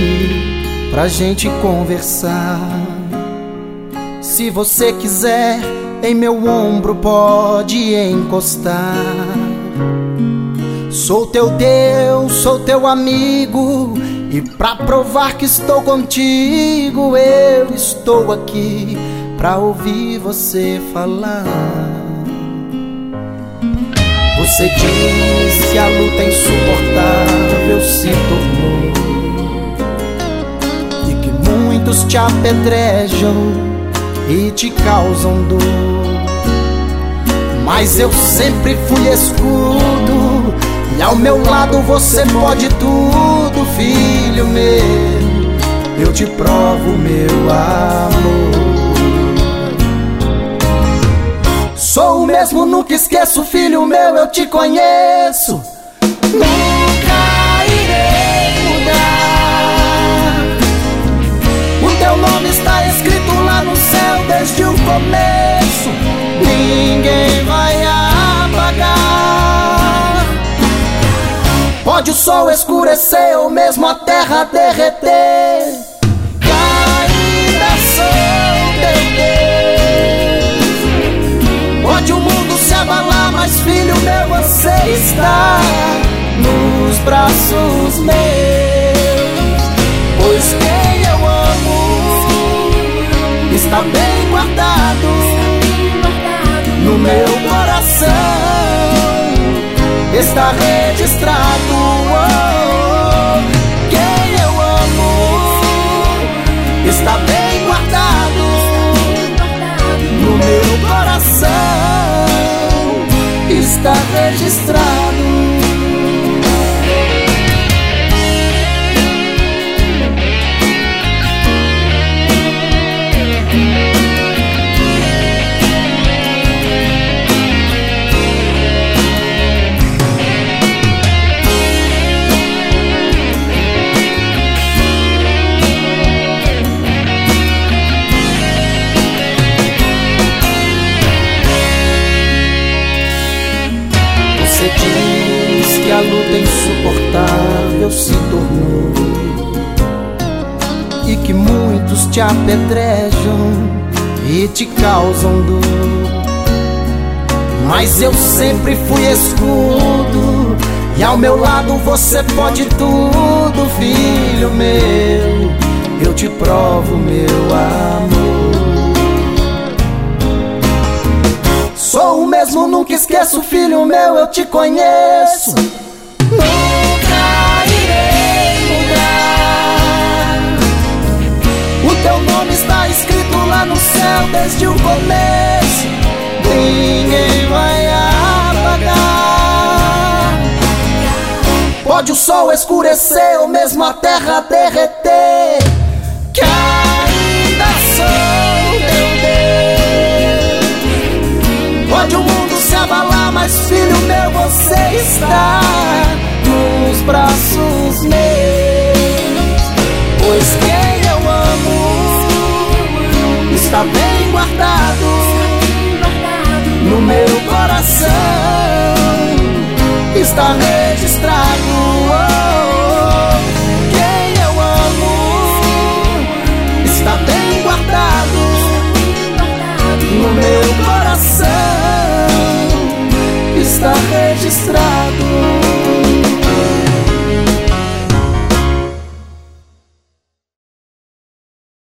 aqui pra gente conversar. Se você quiser, em meu ombro pode encostar. Sou teu Deus, sou teu amigo, e pra provar que estou contigo, eu estou aqui pra ouvir você falar. Você diz que a luta insuportável se tornou, e que muitos te apedrejam e te causam dor. Mas eu sempre fui escudo, e ao meu lado você pode tudo, filho meu. Eu te provo meu amor. Sou o mesmo, nunca esqueço, filho meu, eu te conheço. Nunca irei mudar. O teu nome está escrito lá no céu desde o começo. Ninguém vai apagar. Pode o sol escurecer ou mesmo a terra derreter, ainda sou teu Deus. Pode o mundo se abalar, mas filho meu, você está nos braços meus. Pois quem eu amo está bem guardado no meu coração, está registrado. Oh, quem eu amo está bem guardado no meu coração, está registrado. Você diz que a luta insuportável se tornou, e que muitos te apedrejam e te causam dor. Mas eu sempre fui escudo, e ao meu lado você pode tudo, filho meu. Eu te provo meu amor. Sou o mesmo, nunca esqueço, filho meu, eu te conheço. Nunca irei mudar. O teu nome está escrito lá no céu desde o começo. Ninguém vai apagar. Pode o sol escurecer ou mesmo a terra derreter, que ainda sou teu Deus. Pode o mundo se abalar, mas filho meu, você está nos braços meus. Pois quem eu amo está bem guardado no meu coração, está registrado. Oh, quem eu amo está bem guardado no meu coração, está registrado.